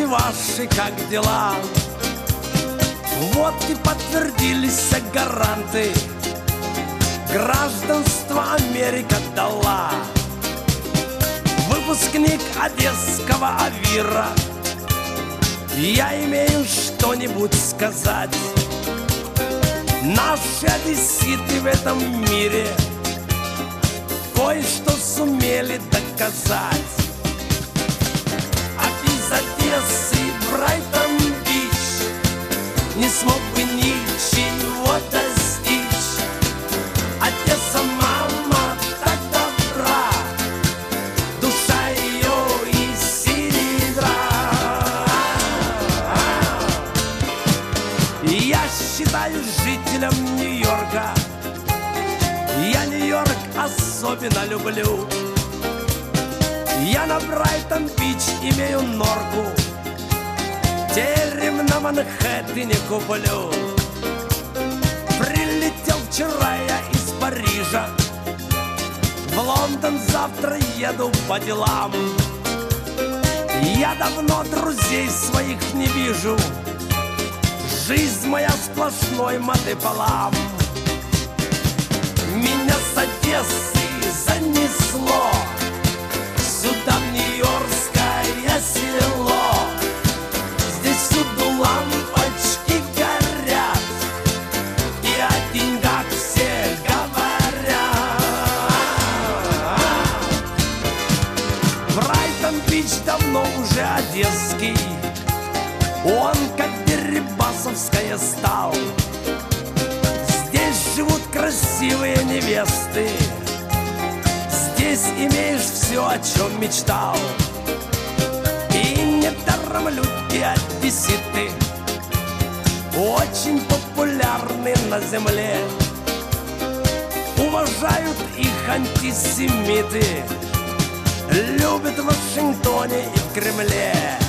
ваши как дела? Вот и подтвердились гаранты, гражданство Америка дала. Выпускник одесского АВИРа, я имею что-нибудь сказать. Наши одесситы в этом мире кое-что сумели доказать. А из Одессы Брайтон-Бич не смог бы ничего достичь. Одесса, мама, так добра, душа ее из серебра. Я считаюсь жителем Нью-Йорка, я Нью-Йорк особенно люблю. Я на Брайтон-Бич имею норку, терем на Манхэттене куплю. Прилетел вчера я из Парижа, в Лондон завтра еду по делам. Я давно друзей своих не вижу, жизнь моя сплошной мотополам. Меня с Одессы занесло сюда, в Нью-Йоркское село. Здесь всюду лампочки горят, и о деньгах все говорят. Брайтон-Бич давно уже одесский, он как Дерибасовская стал. Здесь живут красивые невесты, здесь имеешь все, о чем мечтал. И недаром люди одесситы очень популярны на земле. Уважают их антисемиты, любят в Вашингтоне и в Кремле.